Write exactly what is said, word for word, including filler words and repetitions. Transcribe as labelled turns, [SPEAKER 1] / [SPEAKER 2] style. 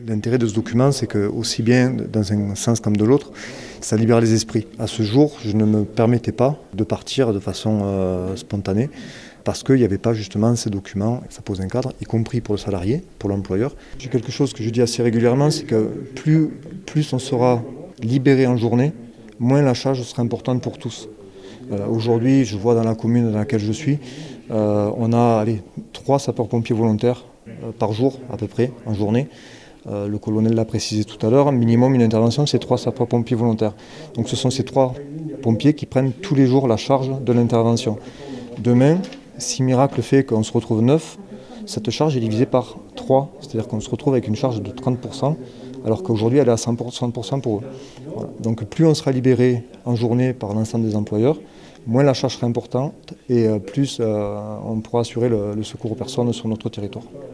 [SPEAKER 1] L'intérêt de ce document, c'est que, aussi bien dans un sens comme de l'autre, ça libère les esprits. À ce jour, je ne me permettais pas de partir de façon euh, spontanée parce qu'il n'y avait pas justement ces documents. Ça pose un cadre, y compris pour le salarié, pour l'employeur. J'ai quelque chose que je dis assez régulièrement, c'est que plus, plus on sera libéré en journée, moins la charge sera importante pour tous. Euh, aujourd'hui, je vois dans la commune dans laquelle je suis, euh, on a allez, trois sapeurs-pompiers volontaires euh, par jour à peu près, en journée. Euh, le colonel l'a précisé tout à l'heure, minimum une intervention, c'est trois sapeurs-pompiers volontaires. Donc ce sont ces trois pompiers qui prennent tous les jours la charge de l'intervention. Demain, si miracle fait qu'on se retrouve neuf, cette charge est divisée par trois, c'est-à-dire qu'on se retrouve avec une charge de trente pour cent, alors qu'aujourd'hui elle est à cent pour cent pour eux. Voilà. Donc plus on sera libéré en journée par l'ensemble des employeurs, moins la charge sera importante et plus euh, on pourra assurer le, le secours aux personnes sur notre territoire.